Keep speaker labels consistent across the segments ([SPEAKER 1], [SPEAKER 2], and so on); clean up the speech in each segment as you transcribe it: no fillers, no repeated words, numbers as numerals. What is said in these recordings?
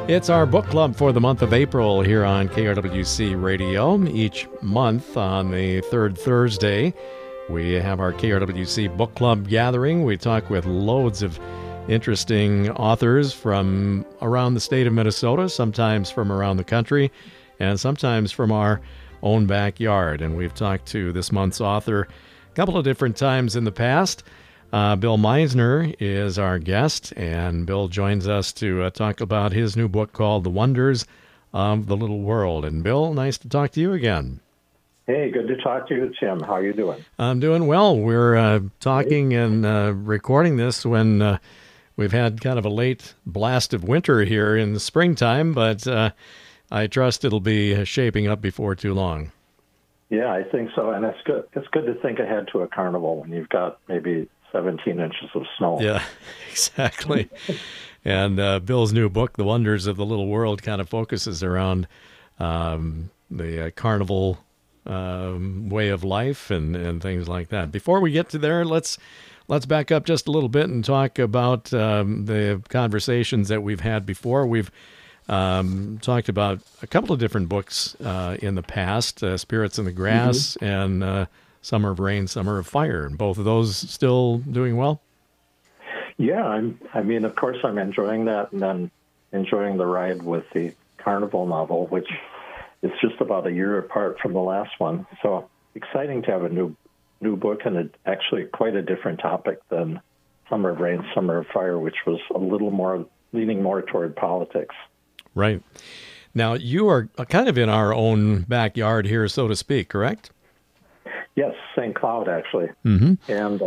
[SPEAKER 1] It's our book club for the month of April here on KRWC Radio. Each month on the third Thursday, we have our KRWC book club gathering. We talk with loads of interesting authors from around the state of Minnesota, sometimes from around the country, and sometimes from our own backyard. And we've talked to this month's author a couple of different times in the past. Bill Meisner is our guest, and Bill joins us to talk about his new book called The Wonders of the Little World. And Bill, nice to talk to you again.
[SPEAKER 2] Hey, good to talk to you, Tim. How are you doing?
[SPEAKER 1] I'm doing well. We're talking and recording this when we've had kind of a late blast of winter here in the springtime, but I trust it'll be shaping up before too long.
[SPEAKER 2] Yeah, I think so. And it's good. It's good to think ahead to a carnival when you've got maybe 17 inches of snow.
[SPEAKER 1] Yeah, exactly. And Bill's new book, The Wonders of the Little World, kind of focuses around the carnival way of life and things like that. Before we get to there, let's back up just a little bit and talk about the conversations that we've had before. We've talked about a couple of different books in the past, Spirits in the Grass and Summer of Rain, Summer of Fire. And both of those still doing well?
[SPEAKER 2] Yeah, I mean, of course, I'm enjoying that, and then enjoying the ride with the Carnival novel, which is just about a year apart from the last one. So exciting to have a new book, and actually quite a different topic than Summer of Rain, Summer of Fire, which was a little more leaning more toward politics. Right.
[SPEAKER 1] Now, you are kind of in our own backyard here, so to speak, correct?
[SPEAKER 2] Yes, St. Cloud, actually.
[SPEAKER 1] Mm-hmm.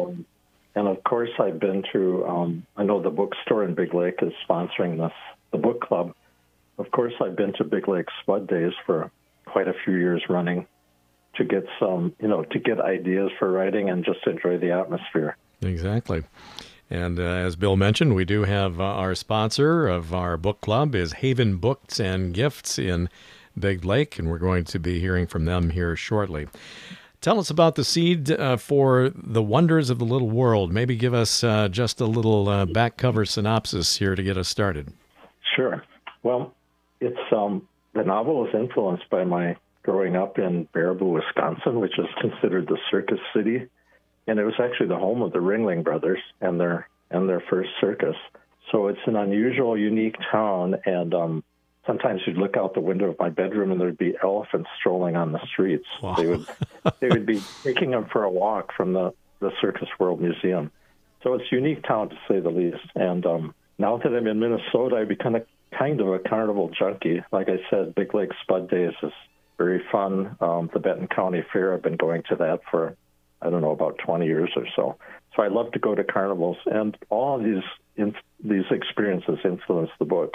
[SPEAKER 2] And of course, I've been to, I know the bookstore in Big Lake is sponsoring the book club. Of course, I've been to Big Lake Spud Days for quite a few years running to get to get ideas for writing and just enjoy the atmosphere.
[SPEAKER 1] Exactly. And as Bill mentioned, we do have our sponsor of our book club is Haven Books and Gifts in Big Lake, and we're going to be hearing from them here shortly. Tell us about the seed for The Wonders of the Little World. Maybe give us just a little back cover synopsis here to get us started.
[SPEAKER 2] Sure. Well, it's the novel is influenced by my growing up in Baraboo, Wisconsin, which is considered the circus city. And it was actually the home of the Ringling Brothers and their first circus. So it's an unusual, unique town, and sometimes you'd look out the window of my bedroom and there'd be elephants strolling on the streets.
[SPEAKER 1] Wow.
[SPEAKER 2] They would be taking them for a walk from the Circus World Museum. So it's a unique town, to say the least. And now that I'm in Minnesota, I've become kind of a carnival junkie. Like I said, Big Lake Spud Days is very fun. The Benton County Fair, I've been going to that for, I don't know, about 20 years or so. So I love to go to carnivals, and all of these experiences influence the book.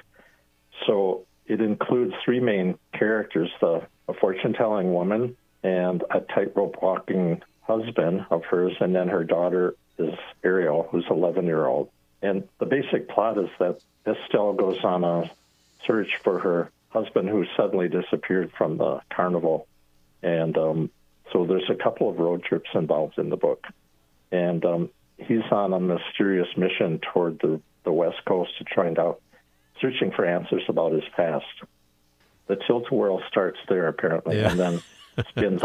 [SPEAKER 2] So it includes three main characters, a fortune-telling woman and a tightrope walking husband of hers, and then her daughter is Ariel, who's 11-year-old. And the basic plot is that Estelle goes on a search for her husband who suddenly disappeared from the carnival. And so there's a couple of road trips involved in the book. And he's on a mysterious mission toward the West Coast to find out, searching for answers about his past. The tilt-a-whirl starts there, apparently,
[SPEAKER 1] yeah.
[SPEAKER 2] And then spins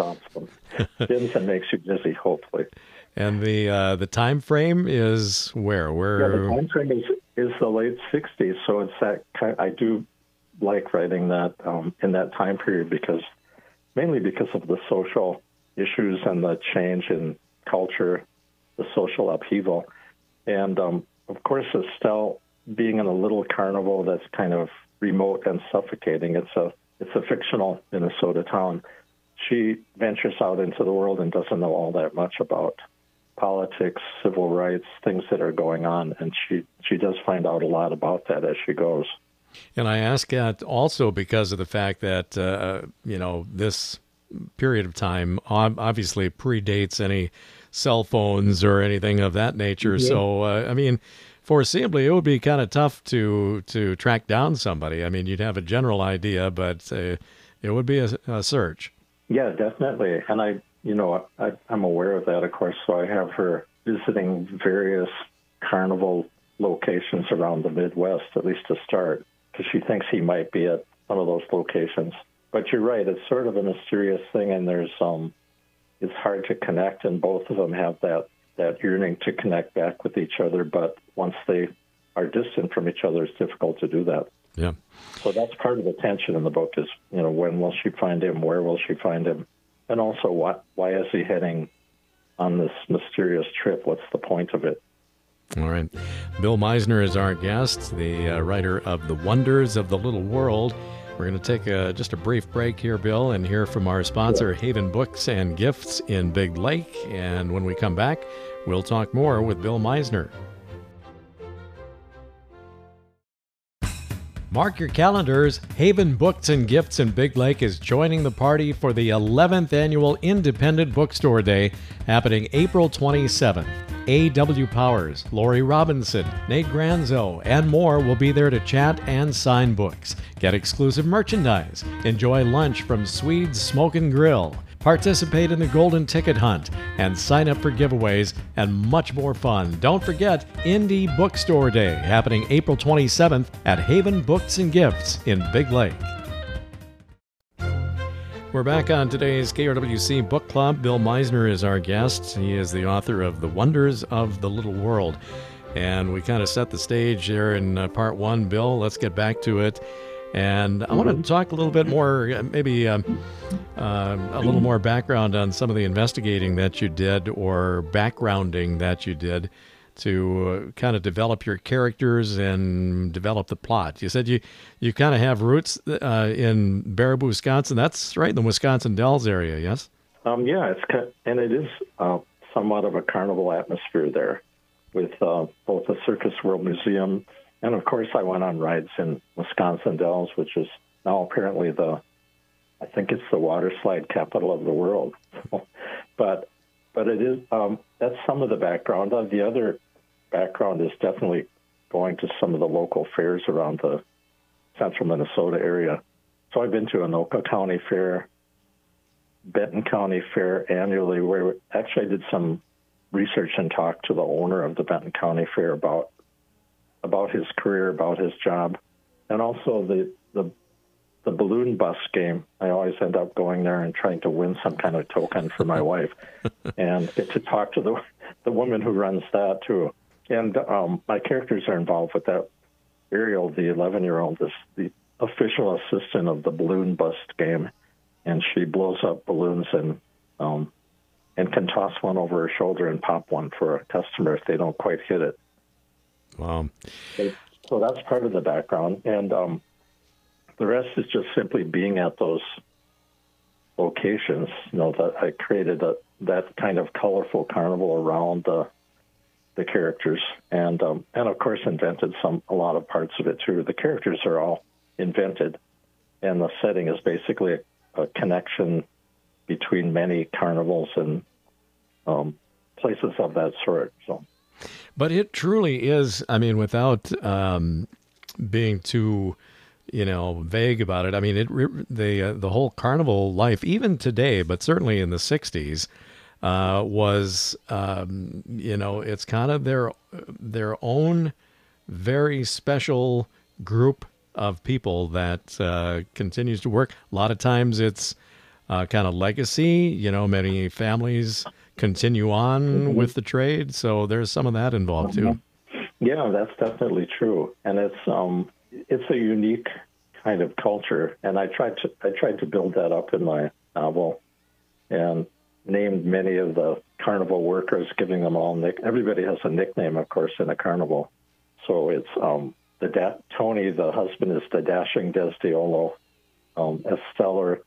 [SPEAKER 2] and makes you dizzy, hopefully.
[SPEAKER 1] And the time frame is where?
[SPEAKER 2] Yeah, the time frame is the late 60s, so it's that I do like writing that in that time period mainly because of the social issues and the change in culture, the social upheaval. And, of course, Estelle, being in a little carnival that's kind of remote and suffocating, it's a fictional Minnesota town. She ventures out into the world and doesn't know all that much about politics, civil rights, things that are going on, and she does find out a lot about that as she goes.
[SPEAKER 1] And I ask that also because of the fact that, this period of time obviously predates any cell phones or anything of that nature. Mm-hmm. So, foreseeably, it would be kind of tough to track down somebody. I mean, you'd have a general idea, but it would be a search.
[SPEAKER 2] Yeah, definitely. And I'm aware of that, of course. So I have her visiting various carnival locations around the Midwest, at least to start, because she thinks he might be at one of those locations. But you're right; it's sort of a mysterious thing, and there's it's hard to connect, and both of them have that yearning to connect back with each other. But once they are distant from each other, it's difficult to do that.
[SPEAKER 1] Yeah.
[SPEAKER 2] So that's part of the tension in the book is, when will she find him? Where will she find him? And also, why is he heading on this mysterious trip? What's the point of it?
[SPEAKER 1] All right. Bill Meisner is our guest, the writer of The Wonders of the Little World. We're going to take just a brief break here, Bill, and hear from our sponsor, Haven Books and Gifts in Big Lake. And when we come back, we'll talk more with Bill Meisner. Mark your calendars. Haven Books and Gifts in Big Lake is joining the party for the 11th Annual Independent Bookstore Day, happening April 27th. A.W. Powers, Lori Robinson, Nate Granzo, and more will be there to chat and sign books. Get exclusive merchandise. Enjoy lunch from Swede's Smoke and Grill. Participate in the Golden Ticket Hunt and sign up for giveaways and much more fun. Don't forget Indie Bookstore Day, happening April 27th at Haven Books and Gifts in Big Lake. We're back on today's KRWC Book Club. Bill Meisner is our guest. He is the author of The Wonders of the Little World. And we kind of set the stage there in part one. Bill, let's get back to it. And I want to talk a little bit more, maybe a little more background on some of the investigating that you did or backgrounding that you did to kind of develop your characters and develop the plot. You said you kind of have roots in Baraboo, Wisconsin. That's right in the Wisconsin Dells area, yes?
[SPEAKER 2] Yeah, it is somewhat of a carnival atmosphere there with both the Circus World Museum and, of course, I went on rides in Wisconsin Dells, which is now apparently I think it's the water slide capital of the world. But it is, that's some of the background. The other background is definitely going to some of the local fairs around the central Minnesota area. So I've been to Anoka County Fair, Benton County Fair annually, where actually I did some research and talked to the owner of the Benton County Fair about his career, about his job, and also the balloon bus game. I always end up going there and trying to win some kind of token for my wife, and get to talk to the woman who runs that too. And my characters are involved with that. Ariel, the 11-year-old, is the official assistant of the balloon bust game, and she blows up balloons and can toss one over her shoulder and pop one for a customer if they don't quite hit it.
[SPEAKER 1] Wow.
[SPEAKER 2] So that's part of the background. And the rest is just simply being at those locations. That I created that kind of colorful carnival around the characters, and of course invented a lot of parts of it too. The characters are all invented, and the setting is basically a connection between many carnivals and places of that sort. So.
[SPEAKER 1] But it truly is, I mean, without being too, vague about it, I mean, the whole carnival life, even today, but certainly in the 60s, was, it's kind of their own very special group of people that continues to work. A lot of times it's kind of legacy, many families continue on with the trade, so there's some of that involved too.
[SPEAKER 2] Yeah, that's definitely true, and it's a unique kind of culture, and I tried to build that up in my novel, and named many of the carnival workers, giving them all everybody has a nickname, of course, in a carnival. So it's Tony, the husband, is the dashing Desdiolo. Estelle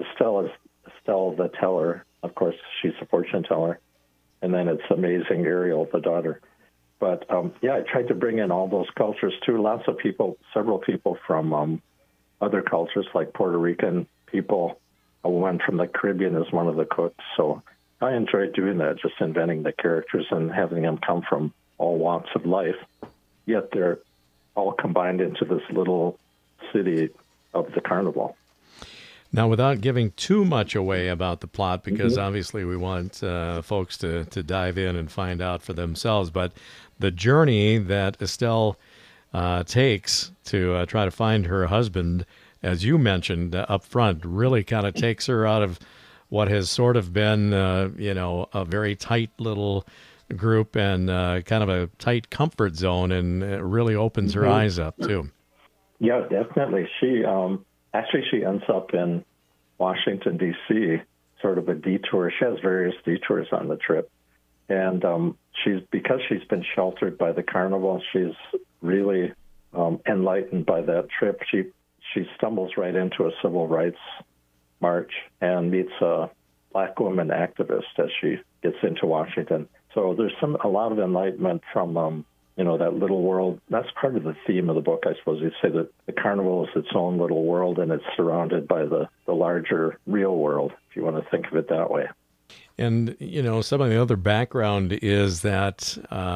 [SPEAKER 2] the teller. Of course, she's a fortune teller. And then it's amazing Ariel, the daughter. But, I tried to bring in all those cultures, too. Lots of people, several people from other cultures, like Puerto Rican people. A woman from the Caribbean is one of the cooks. So I enjoyed doing that, just inventing the characters and having them come from all walks of life. Yet they're all combined into this little city of the carnival.
[SPEAKER 1] Now, without giving too much away about the plot, because obviously we want folks to dive in and find out for themselves, but the journey that Estelle takes to try to find her husband, as you mentioned up front, really kind of takes her out of what has sort of been, a very tight little group and kind of a tight comfort zone, and it really opens her eyes up too.
[SPEAKER 2] Yeah, definitely. She she ends up in Washington, D.C., sort of a detour. She has various detours on the trip. And because she's been sheltered by the carnival, she's really enlightened by that trip. She stumbles right into a civil rights march and meets a black woman activist as she gets into Washington. So there's a lot of enlightenment from that little world. That's part of the theme of the book, I suppose. You'd say that the carnival is its own little world, and it's surrounded by the larger real world, if you want to think of it that way.
[SPEAKER 1] And, some of the other background is that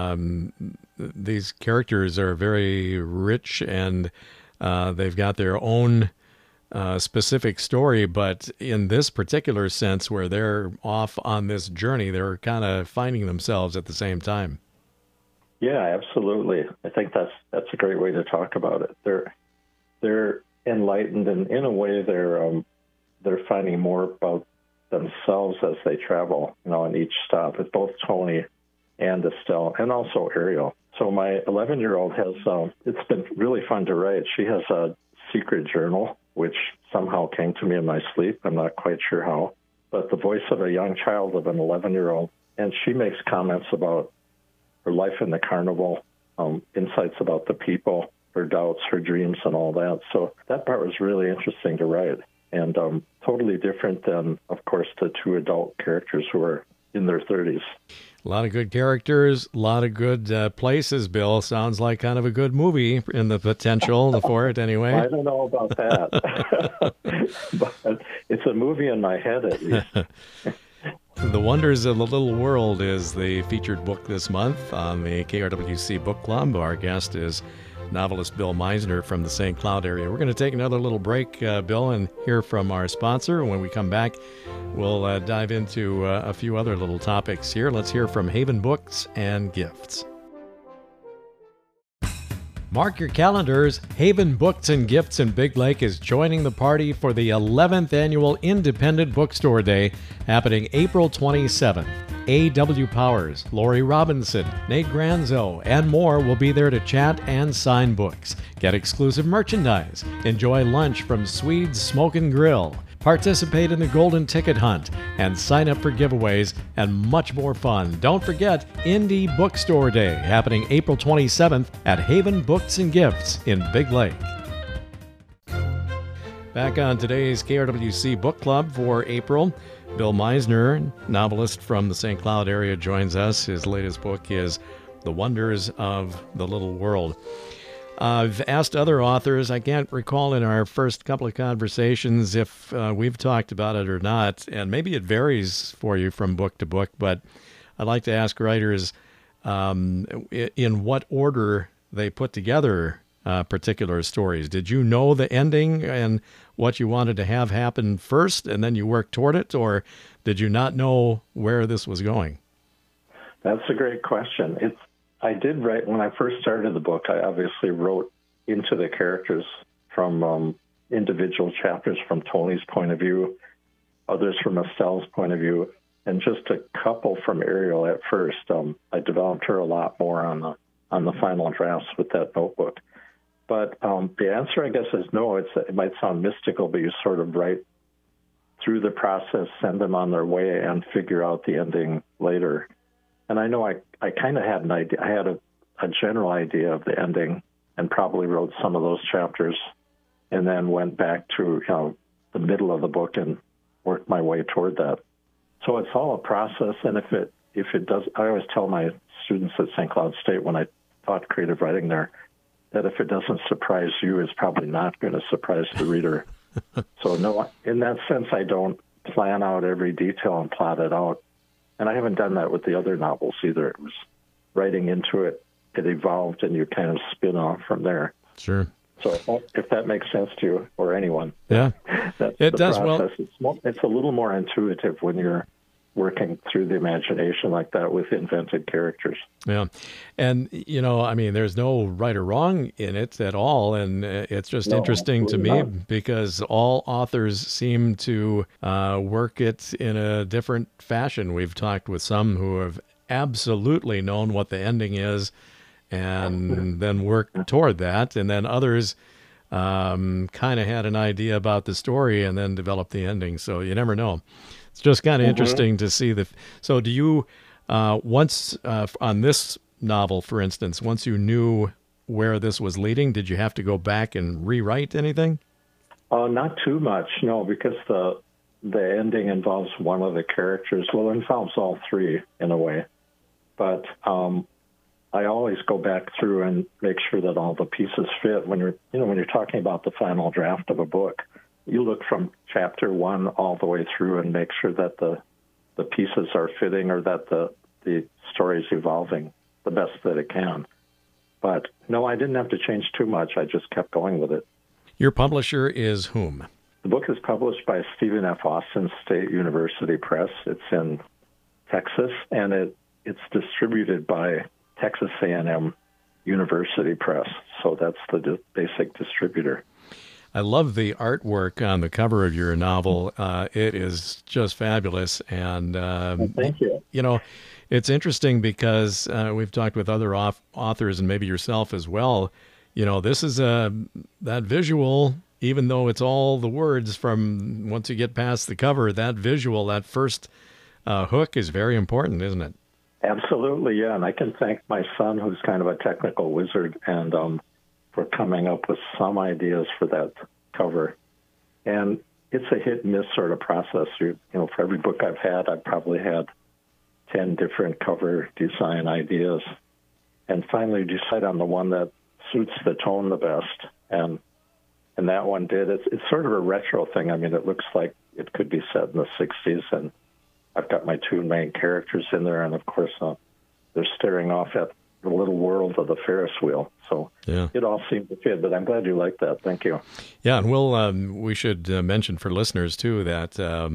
[SPEAKER 1] these characters are very rich, and they've got their own specific story, but in this particular sense where they're off on this journey, they're kind of finding themselves at the same time.
[SPEAKER 2] Yeah, absolutely. I think that's a great way to talk about it. They're enlightened, and in a way, they're finding more about themselves as they travel. In each stop, it's both Tony and Estelle, and also Ariel. So my 11-year-old has. It's been really fun to write. She has a secret journal, which somehow came to me in my sleep. I'm not quite sure how, but the voice of a young child of an 11-year-old, and she makes comments about her life in the carnival, insights about the people, her doubts, her dreams, and all that. So that part was really interesting to write, and totally different than, of course, the two adult characters who are in their 30s.
[SPEAKER 1] A lot of good characters, a lot of good places, Bill. Sounds like kind of a good movie in the potential for it anyway.
[SPEAKER 2] I don't know about that, but it's a movie in my head at least.
[SPEAKER 1] The Wonders of the Little World is the featured book this month on the KRWC Book Club. Our guest is novelist Bill Meisner from the St. Cloud area. We're going to take another little break, Bill, and hear from our sponsor. When we come back, we'll dive into a few other little topics here. Let's hear from Haven Books and Gifts. Mark your calendars. Haven Books and Gifts in Big Lake is joining the party for the 11th annual Independent Bookstore Day happening April 27th. A.W. Powers, Lori Robinson, Nate Granzo, and more will be there to chat and sign books. Get exclusive merchandise. Enjoy lunch from Swede's Smoke and Grill. Participate in the Golden Ticket Hunt and sign up for giveaways and much more fun. Don't forget Indie Bookstore Day happening April 27th at Haven Books and Gifts in Big Lake. Back on today's KRWC Book Club for April, Bill Meisner, novelist from the St. Cloud area, joins us. His latest book is The Wonders of the Little World. I've asked other authors, I can't recall in our first couple of conversations if we've talked about it or not, and maybe it varies for you from book to book, but I'd like to ask writers in what order they put together particular stories. Did you know the ending and what you wanted to have happen first, and then you worked toward it, or did you not know where this was going?
[SPEAKER 2] That's a great question. I did write, when I first started the book, I obviously wrote into the characters from individual chapters from Tony's point of view, others from Estelle's point of view, and just a couple from Ariel at first. I developed her a lot more on the final drafts with that notebook. But the answer, I guess, is no. It might sound mystical, but you sort of write through the process, send them on their way, and figure out the ending later. And I know I kind of had an idea. I had a general idea of the ending and probably wrote some of those chapters and then went back to the middle of the book and worked my way toward that. So it's all a process. And if it does, I always tell my students at St. Cloud State when I taught creative writing there that if it doesn't surprise you, it's probably not going to surprise the reader. So no, in that sense, I don't plan out every detail and plot it out. And I haven't done that with the other novels either. It was writing into it, it evolved, and you kind of spin off from there.
[SPEAKER 1] Sure.
[SPEAKER 2] So if that makes sense to you or anyone.
[SPEAKER 1] Yeah,
[SPEAKER 2] that's
[SPEAKER 1] it
[SPEAKER 2] the
[SPEAKER 1] does.
[SPEAKER 2] Process. Well, it's a little more intuitive when you're working through the imagination like that with invented characters.
[SPEAKER 1] Yeah. And, I mean, there's no right or wrong in it at all. And it's just interesting to me because all authors seem to work it in a different fashion. We've talked with some who have absolutely known what the ending is and then worked toward that. And then others kind of had an idea about the story and then developed the ending. So you never know. It's just kind of interesting to see so do you, once on this novel, for instance, once you knew where this was leading, did you have to go back and rewrite anything?
[SPEAKER 2] Not too much, no, because the ending involves one of the characters. Well, it involves all three in a way. But I always go back through and make sure that all the pieces fit. When you're talking about the final draft of a book, you look from chapter 1 all the way through and make sure that the pieces are fitting or that the story is evolving the best that it can. But no, I didn't have to change too much. I just kept going with it.
[SPEAKER 1] Your publisher is whom?
[SPEAKER 2] The book is published by Stephen F. Austin State University Press. It's in Texas, and it's distributed by Texas A&M University Press. So that's the basic distributor.
[SPEAKER 1] I love the artwork on the cover of your novel. It is just fabulous. And,
[SPEAKER 2] thank you.
[SPEAKER 1] It's interesting because we've talked with other authors and maybe yourself as well. This is that visual, even though it's all the words from once you get past the cover, that visual, that first hook is very important, isn't it?
[SPEAKER 2] Absolutely, yeah. And I can thank my son, who's kind of a technical wizard, and for coming up with some ideas for that cover. And it's a hit and miss sort of process. For every book I've had, I've probably had 10 different cover design ideas. And finally decide on the one that suits the tone the best. And that one did. It's sort of a retro thing. I mean, it looks like it could be set in the 60s, and I've got my two main characters in there, and of course they're staring off at the little world of the Ferris wheel. So yeah. It all seemed to fit, but I'm glad you like that. Thank you.
[SPEAKER 1] Yeah, and we should mention for listeners, too, that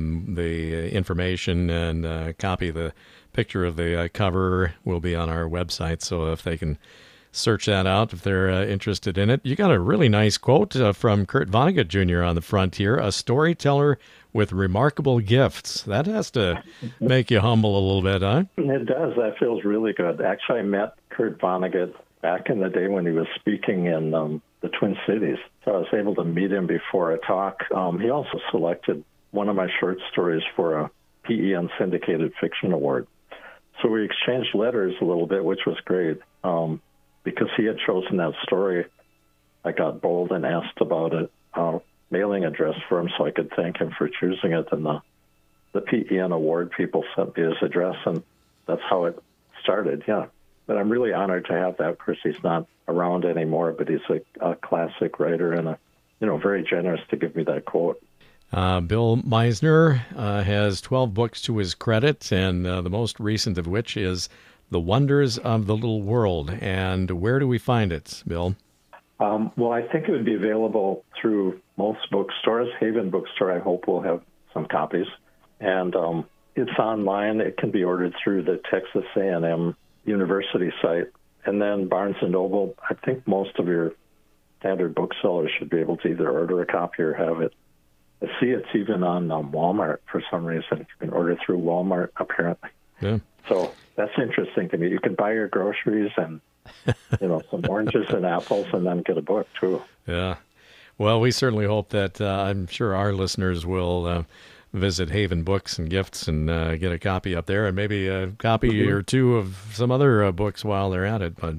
[SPEAKER 1] the information and copy of the picture of the cover will be on our website, so if they can search that out if they're interested in it. You got a really nice quote from Kurt Vonnegut Jr. on the front here, a storyteller with remarkable gifts. That has to make you humble a little bit, huh?
[SPEAKER 2] It does. That feels really good. Actually, I met Kurt Vonnegut back in the day when he was speaking in the Twin Cities. So I was able to meet him before a talk. He also selected one of my short stories for a PEN Syndicated Fiction Award. So we exchanged letters a little bit, which was great. Because he had chosen that story, I got bold and asked about a mailing address for him so I could thank him for choosing it. And the PEN award people sent me his address, and that's how it started, yeah. But I'm really honored to have that. Of course, he's not around anymore, but he's a classic writer and very generous to give me that quote.
[SPEAKER 1] Bill Meisner has 12 books to his credit, and the most recent of which is The Wonders of the Little World. And where do we find it, Bill?
[SPEAKER 2] Well, I think it would be available through most bookstores. Haven Bookstore, I hope, will have some copies. And it's online. It can be ordered through the Texas A&M University site. And then Barnes & Noble, I think most of your standard booksellers should be able to either order a copy or have it. I see it's even on Walmart for some reason. You can order through Walmart, apparently.
[SPEAKER 1] Yeah.
[SPEAKER 2] So that's interesting to me. You can buy your groceries and, some oranges and apples and then get a book, too.
[SPEAKER 1] Yeah. Well, we certainly hope that I'm sure our listeners will visit Haven Books and Gifts and get a copy up there and maybe a copy or two of some other books while they're at it. But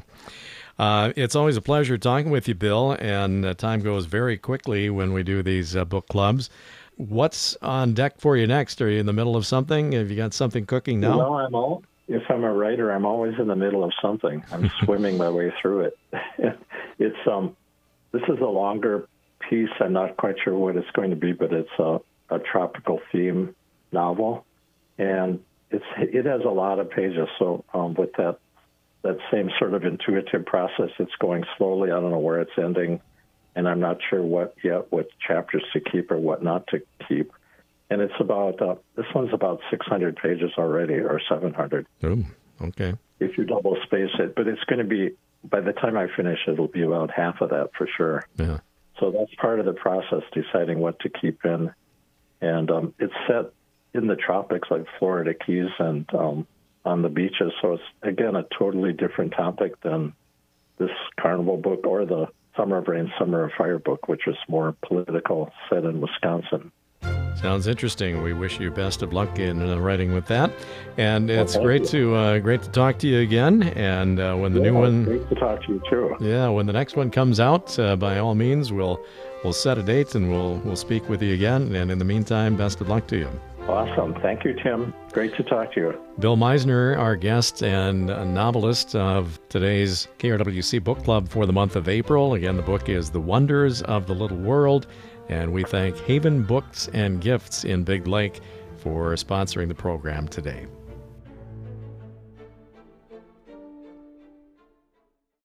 [SPEAKER 1] it's always a pleasure talking with you, Bill, and time goes very quickly when we do these book clubs. What's on deck for you next? Are you in the middle of something? Have you got something cooking now?
[SPEAKER 2] Well, if I'm a writer, I'm always in the middle of something. I'm swimming my way through it. This is a longer piece. I'm not quite sure what it's going to be, but it's a tropical theme novel, and it has a lot of pages. So with that same sort of intuitive process, it's going slowly. I don't know where it's ending, and I'm not sure what chapters to keep or what not to keep. And it's about, this one's about 600 pages already, or 700.
[SPEAKER 1] Oh, okay.
[SPEAKER 2] If you double space it. But it's going to be, by the time I finish, it'll be about half of that for sure.
[SPEAKER 1] Yeah.
[SPEAKER 2] So that's part of the process, deciding what to keep in. And it's set in the tropics, like Florida Keys and on the beaches. So it's, again, a totally different topic than this Carnival book or the Summer of Rain, Summer of Fire book, which is more political, set in Wisconsin.
[SPEAKER 1] Sounds interesting. We wish you best of luck in writing with that. And it's
[SPEAKER 2] Well,
[SPEAKER 1] great to talk to you again. And when the new one,
[SPEAKER 2] Great to talk to you too.
[SPEAKER 1] yeah, when the next one comes out, by all means, we'll set a date and we'll speak with you again. And in the meantime, best of luck to you.
[SPEAKER 2] Awesome. Thank you, Tim. Great to talk to you.
[SPEAKER 1] Bill Meisner, our guest and a novelist of today's KRWC Book Club for the month of April. Again, the book is The Wonders of the Little World. And we thank Haven Books and Gifts in Big Lake for sponsoring the program today.